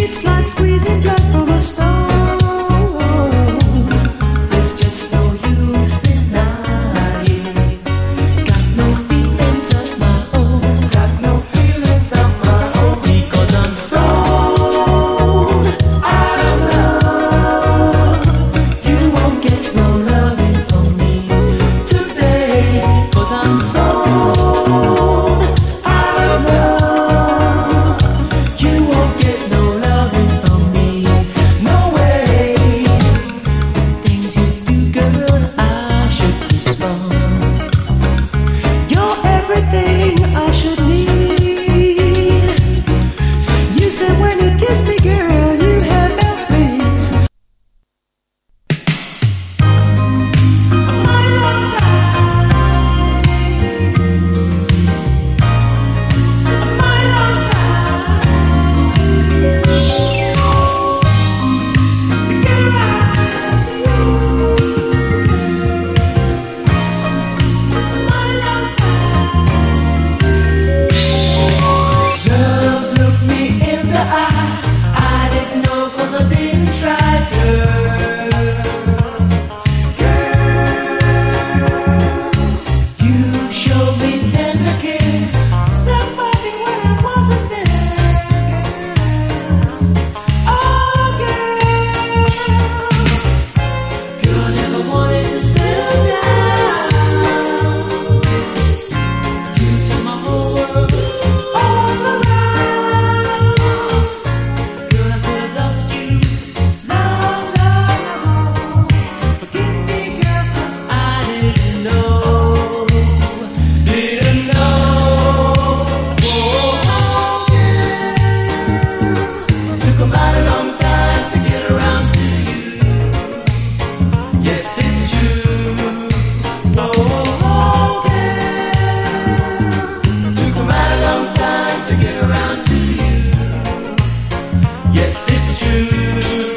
It's like squeezing blood from a stone. There's just no use denying. Got no feelings of my own. Got no feelings of my own. Because I'm sold out of love. You won't get no loving from me today. 'Cause I'm sold out of love. You won't get no loving from me. No way. Things you do, girl, I should respond. You're everything I should need. You said when you kiss me, girl, you have everything. A mighty long time. A mighty long time to get around to you. A mighty long time. Love looked me in the eye. I didn't know 'cause I didn't try, girl. You showed me tender care. Stuck by me when I wasn't there. Oh, girl. Girl, I never wanted to settle down. You turned my whole world all around. Girl, I could have lost you. No, no, no. Forgive me, girl, 'cause I didn't know. Didn't know. Oh, girl. Took a mighty long time to get around to you. Yes, it's true. Oh, girl. Took a mighty long time to get around to you. Yes, it's true.